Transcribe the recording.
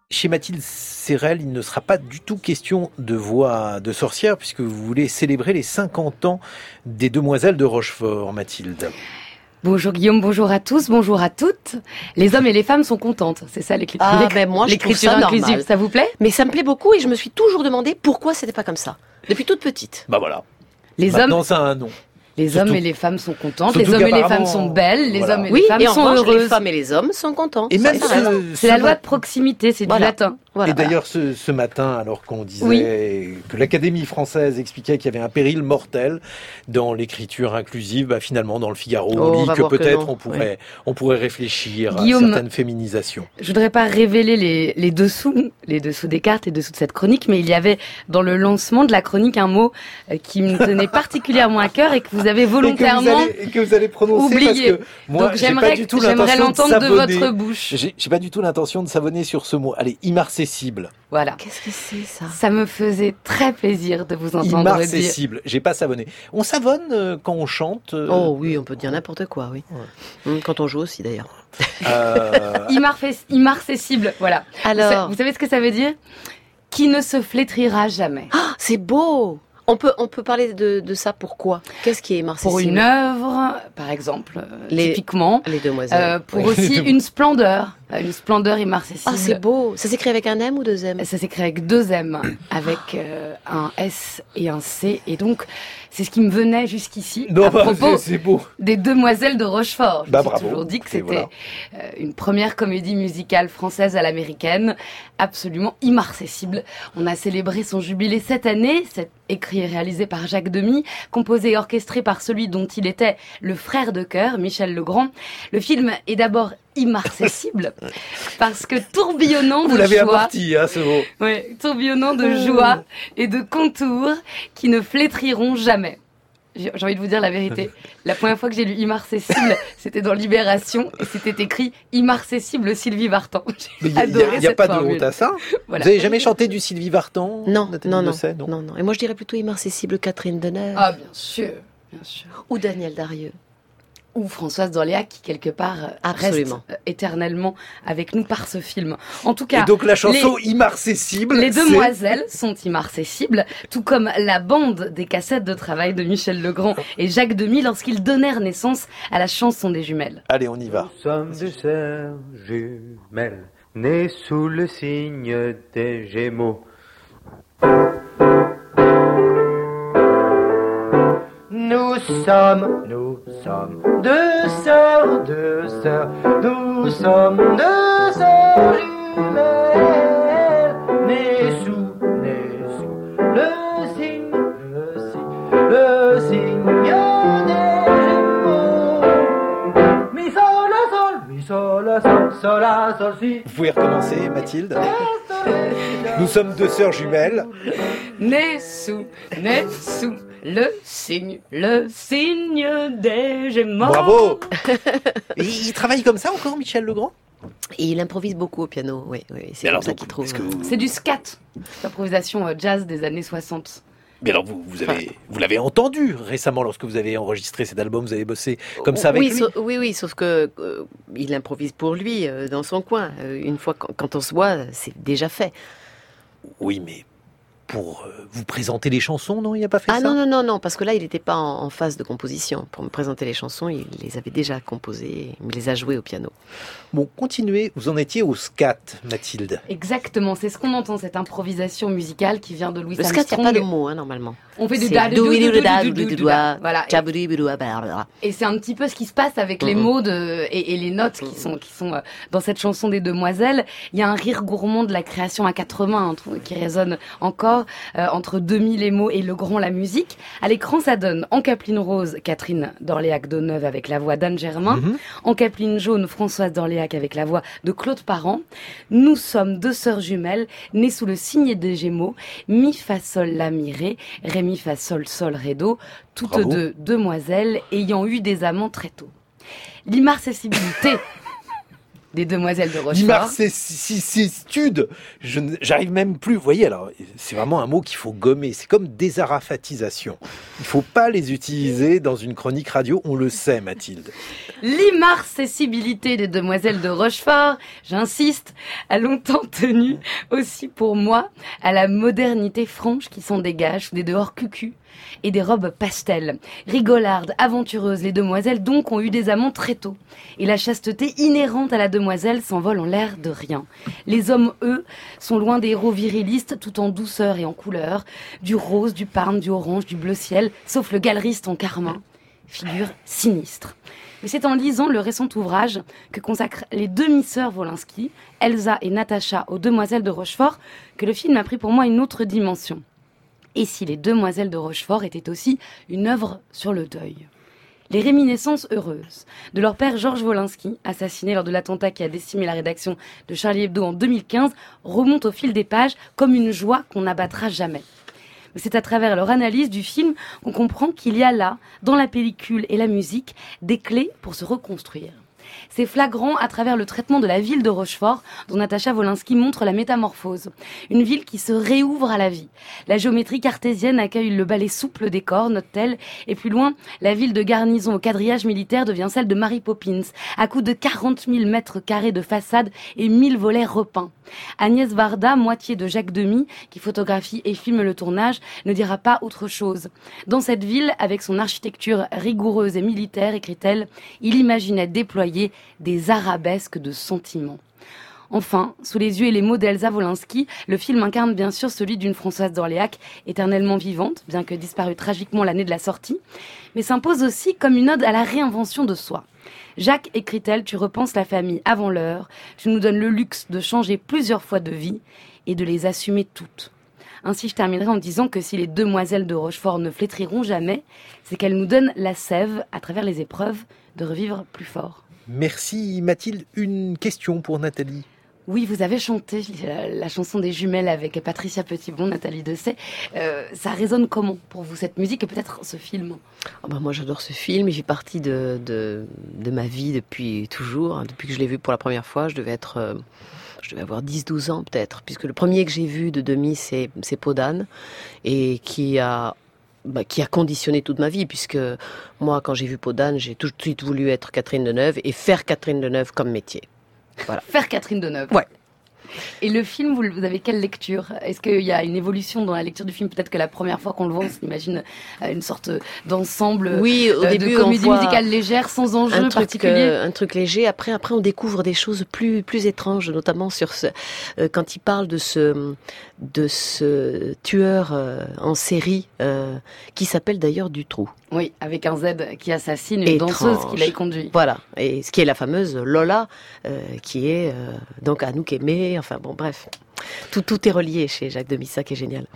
Chez Mathilde Serrel, il ne sera pas du tout question de voix de sorcière, puisque vous voulez célébrer les 50 ans des Demoiselles de Rochefort, Mathilde. Bonjour Guillaume, bonjour à tous, bonjour à toutes. Les hommes et les femmes sont contentes, c'est ça l'écriture, moi, l'écriture inclusive, normal. Ça vous plaît? Mais ça me plaît beaucoup et je me suis toujours demandé pourquoi c'était pas comme ça, depuis toute petite. Bah voilà. Maintenant ça a un nom. Les hommes et les femmes sont contentes, les hommes et les femmes sont belles, les hommes et les femmes sont heureuses. Les femmes et les hommes sont contents. Et même c'est la loi de proximité, c'est du latin. Voilà. Et d'ailleurs, ce matin, alors qu'on disait que l'Académie française expliquait qu'il y avait un péril mortel dans l'écriture inclusive, finalement, dans le Figaro, on lit que peut-être on pourrait réfléchir à certaines féminisations. Je voudrais pas révéler les dessous des cartes, les dessous de cette chronique, mais il y avait dans le lancement de la chronique un mot qui me tenait particulièrement à cœur et que vous avez volontairement que vous allez prononcer oublié. Parce que moi, donc j'aimerais l'entendre de votre bouche. J'ai pas du tout l'intention de savonner sur ce mot. Allez, immarcessible. Voilà. Qu'est-ce que c'est ça? Ça me faisait très plaisir de vous entendre dire. Immarcessible. J'ai pas savonné. On savonne quand on chante. Oh oui, on peut dire n'importe quoi, oui. Ouais. Quand on joue aussi d'ailleurs. Immarcessible, voilà. Alors, vous savez ce que ça veut dire? Qui ne se flétrira jamais. Ah, c'est beau. On peut parler de ça. Pourquoi? Qu'est-ce qui est immarcessible? Pour une œuvre, par exemple, typiquement. Les Demoiselles. Pour aussi une splendeur immarcessible. Ah, c'est beau. Ça s'écrit avec un M ou deux M? Ça s'écrit avec deux M, avec un S et un C. Et donc, c'est ce qui me venait jusqu'ici à propos des Demoiselles de Rochefort. Je me suis toujours dit que c'était une première comédie musicale française à l'américaine, absolument immarcessible. On a célébré son jubilé cette année, écrit et réalisé par Jacques Demy, composé et orchestré par celui dont il était le frère de cœur, Michel Legrand. Le film est d'abord immarcessible parce que tourbillonnant de joie. Vous l'avez amorti, ce mot. Oui, tourbillonnant de joie et de contours qui ne flétriront jamais. J'ai envie de vous dire la vérité. La première fois que j'ai lu immarcessible, c'était dans Libération et c'était écrit immarcessible Sylvie Vartan. Il n'y a pas de honte à ça. Voilà. Vous avez jamais chanté du Sylvie Vartan? Non. Et moi je dirais plutôt immarcessible Catherine Deneuve. Ah bien sûr. Ou Daniel Darieux. Ou Françoise d'Orléac qui quelque part reste éternellement avec nous par ce film. En tout cas, et donc la chanson immarcessible. Les Demoiselles sont immarcessibles, tout comme la bande des cassettes de travail de Michel Legrand et Jacques Demy lorsqu'ils donnèrent naissance à la chanson des jumelles. Allez, on y va. Nous sommes deux sœurs jumelles, nées sous le signe des Gémeaux. Nous sommes deux sœurs, nous sommes deux sœurs jumelles, nées sous le signe des Gémeaux. Mi sol la sol si. Vous pouvez recommencer, Mathilde. Nous sommes deux sœurs jumelles, nées sous le signe des Gémeaux. Bravo. Et il travaille comme ça encore, Michel Legrand? Et il improvise beaucoup au piano, oui. C'est comme ça qu'il trouve. C'est du scat, l'improvisation jazz des années 60. Mais alors vous l'avez entendu récemment lorsque vous avez enregistré cet album, vous avez bossé comme ça avec lui? Oui, sauf que il improvise pour lui dans son coin. Une fois quand on se voit, c'est déjà fait. Oui, mais pour vous présenter les chansons, non, il n'a pas fait ça? Non, parce que là, il n'était pas en phase de composition. Pour me présenter les chansons, il les avait déjà composées, il les a jouées au piano. Bon, continuez, vous en étiez au scat, Mathilde. Exactement, c'est ce qu'on entend, cette improvisation musicale qui vient de Louis Armstrong. Le scat, il n'y a pas de mots, normalement. On fait du voilà. Et c'est un petit peu ce qui se passe avec les mots et les notes qui sont dans cette chanson des Demoiselles. Il y a un rire gourmand de la création à quatre mains qui résonne encore entre Demy les mots et Legrand la musique. À l'écran, ça donne en capeline rose Catherine d'Orléac-Donneuve avec la voix d'Anne Germain, en capeline jaune Françoise d'Orléac avec la voix de Claude Parent. Nous sommes deux sœurs jumelles nées sous le signe des Gémeaux, mi fa sol la mi ré, ré mi fa sol sol ré do, toutes deux demoiselles ayant eu des amants très tôt. L'immarcessibilité des Demoiselles de Rochefort. L'immarcescitude, j'arrive même plus. Vous voyez, alors, c'est vraiment un mot qu'il faut gommer. C'est comme désarafatisation. Il faut pas les utiliser dans une chronique radio, on le sait, Mathilde. L'immarcessibilité des Demoiselles de Rochefort, j'insiste, a longtemps tenu aussi pour moi à la modernité franche qui s'en dégage sous des dehors cucus et des robes pastel. Rigolardes, aventureuses, les demoiselles donc ont eu des amants très tôt. Et la chasteté inhérente à la demoiselle s'envole en l'air de rien. Les hommes, eux, sont loin des héros virilistes tout en douceur et en couleur, du rose, du parme, du orange, du bleu ciel, sauf le galeriste en carmin. Figure sinistre. Mais c'est en lisant le récent ouvrage que consacrent les demi-sœurs Wolinski, Elsa et Natacha aux Demoiselles de Rochefort, que le film a pris pour moi une autre dimension. Et si les Demoiselles de Rochefort étaient aussi une œuvre sur le deuil. Les réminiscences heureuses de leur père Georges Wolinski, assassiné lors de l'attentat qui a décimé la rédaction de Charlie Hebdo en 2015, remontent au fil des pages comme une joie qu'on n'abattra jamais. Mais c'est à travers leur analyse du film qu'on comprend qu'il y a là, dans la pellicule et la musique, des clés pour se reconstruire. C'est flagrant à travers le traitement de la ville de Rochefort, dont Natacha Wolinski montre la métamorphose. Une ville qui se réouvre à la vie. La géométrie cartésienne accueille le ballet souple des corps, note-t-elle, et plus loin, la ville de garnison au quadrillage militaire devient celle de Mary Poppins, à coups de 40 000 mètres carrés de façade et 1000 volets repeints. Agnès Varda, moitié de Jacques Demy, qui photographie et filme le tournage, ne dira pas autre chose. Dans cette ville, avec son architecture rigoureuse et militaire, écrit-elle, il imaginait déployer des arabesques de sentiments. Enfin, sous les yeux et les mots d'Elsa Wolinski, le film incarne bien sûr celui d'une Françoise d'Orléac, éternellement vivante, bien que disparue tragiquement l'année de la sortie, mais s'impose aussi comme une ode à la réinvention de soi. Jacques, écrit-elle, tu repenses la famille avant l'heure, tu nous donnes le luxe de changer plusieurs fois de vie et de les assumer toutes. Ainsi, je terminerai en disant que si les Demoiselles de Rochefort ne flétriront jamais, c'est qu'elles nous donnent la sève, à travers les épreuves, de revivre plus fort. Merci Mathilde. Une question pour Nathalie. Oui, vous avez chanté la chanson des jumelles avec Patricia Petitbon, Nathalie Dessay. Ça résonne comment pour vous, cette musique et peut-être ce film ? Moi, j'adore ce film. Il fait partie de ma vie depuis toujours. Depuis que je l'ai vu pour la première fois, je devais avoir 10-12 ans peut-être, puisque le premier que j'ai vu de Demy, c'est Peau d'âne, et qui a conditionné toute ma vie, puisque moi, quand j'ai vu Peau d'âne, j'ai tout de suite voulu être Catherine Deneuve et faire Catherine Deneuve comme métier. Voilà. Faire Catherine Deneuve. Ouais. Et le film, vous avez quelle lecture ? Est-ce qu'il y a une évolution dans la lecture du film ? Peut-être que la première fois qu'on le voit, on s'imagine une sorte d'ensemble, oui, au début, de comédie musicale légère, sans enjeu particulier. Un truc léger. Après, on découvre des choses plus étranges, notamment sur quand il parle de ce tueur en série qui s'appelle d'ailleurs Dutroux. Oui, avec un Z, qui assassine une danseuse qui l'a conduit. Voilà, et ce qui est la fameuse Lola, qui est donc Anouk Aimée. Enfin bon, bref, tout est relié chez Jacques Demy, ça qui est génial.